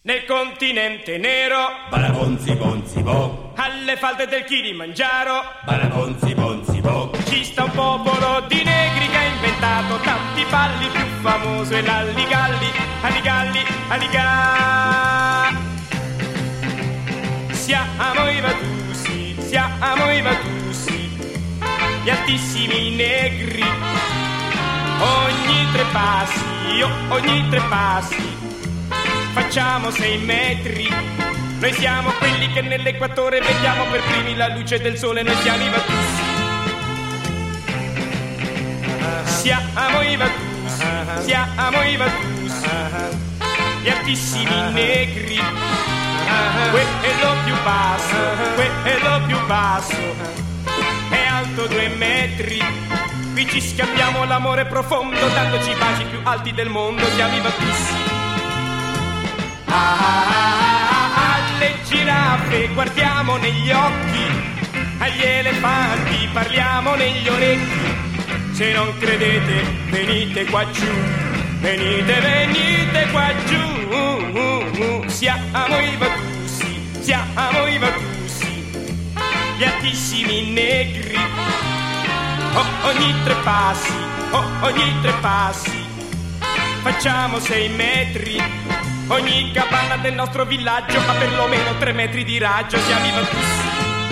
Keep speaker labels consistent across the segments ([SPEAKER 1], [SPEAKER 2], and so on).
[SPEAKER 1] Nel continente nero,
[SPEAKER 2] Balabonzi bonzi bo,
[SPEAKER 1] alle falde del Kilimangiaro,
[SPEAKER 2] balabonzi bonzi bo,
[SPEAKER 1] ci sta un popolo di negri che ha inventato tanti balli, più famoso è l'alligalli, alligalli, alliga. Siamo i Vatussi, gli altissimi negri, ogni tre passi, facciamo 6 metri. Noi siamo quelli che nell'equatore vediamo per primi la luce del sole. Noi siamo i Vatussi. Siamo i Vatussi, gli altissimi negri. Quello più basso è alto 2 metri. Qui ci scambiamo l'amore profondo, dandoci i baci più alti del mondo. Siamo i Vatussi. Alle giraffe guardiamo negli occhi, agli elefanti parliamo negli orecchi. Se non credete venite qua giù, venite qua giù. Siamo i Vatussi, gli altissimi negri. Ogni tre passi, facciamo 6 metri. Ogni capanna del nostro villaggio ha perlomeno 3 metri di raggio. Siamo i Vatussi.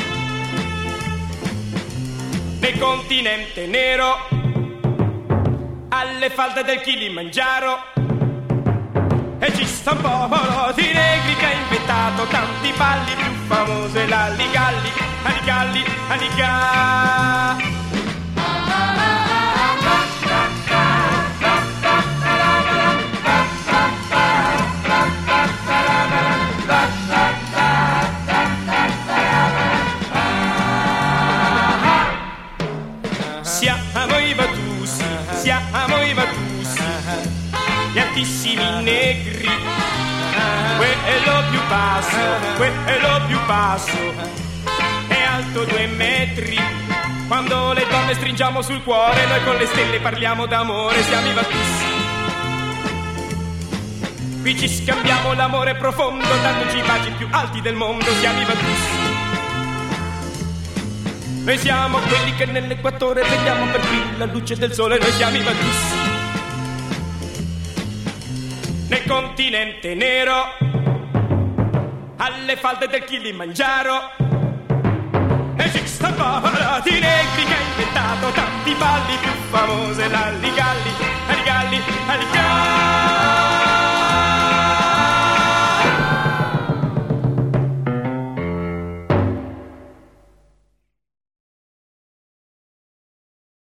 [SPEAKER 1] Nel continente nero, alle falde del Kilimangiaro, e ci sta un popolo di negri che ha inventato tanti balli, più famoso è l'alligalli, alligalli, alliga. Siamo i Vatussi, gli altissimi negri. Quello più basso è alto 2 metri. Quando le donne stringiamo sul cuore, noi con le stelle parliamo d'amore. Siamo i Vatussi. Qui ci scambiamo l'amore profondo, dandoci i baci più alti del mondo. Siamo i Vatussi. Noi siamo quelli che nell'equatore vediamo per primi la luce del sole. Noi siamo i Vatussi. Nel continente nero, alle falde del Kilimangiaro, e ci sta un popolo di negri che ha inventato tanti balli, più famoso è l'alligalli, alligalli, alligalli.